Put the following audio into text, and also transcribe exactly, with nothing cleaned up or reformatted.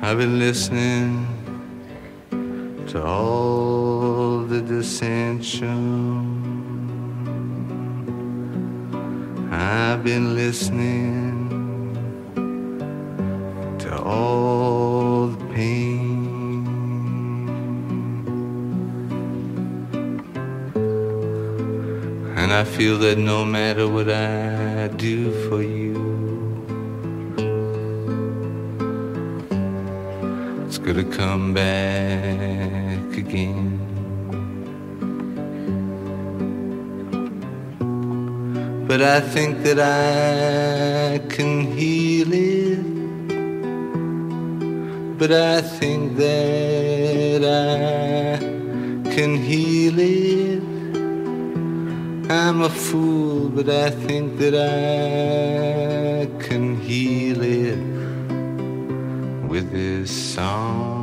I've been listening to all the dissension. I've been listening to all the pain. And I feel that no matter what I do for you, it's gonna come back again. But I think that I can heal it. But I think that I can heal it. I'm a fool, but I think that I can heal it with this song.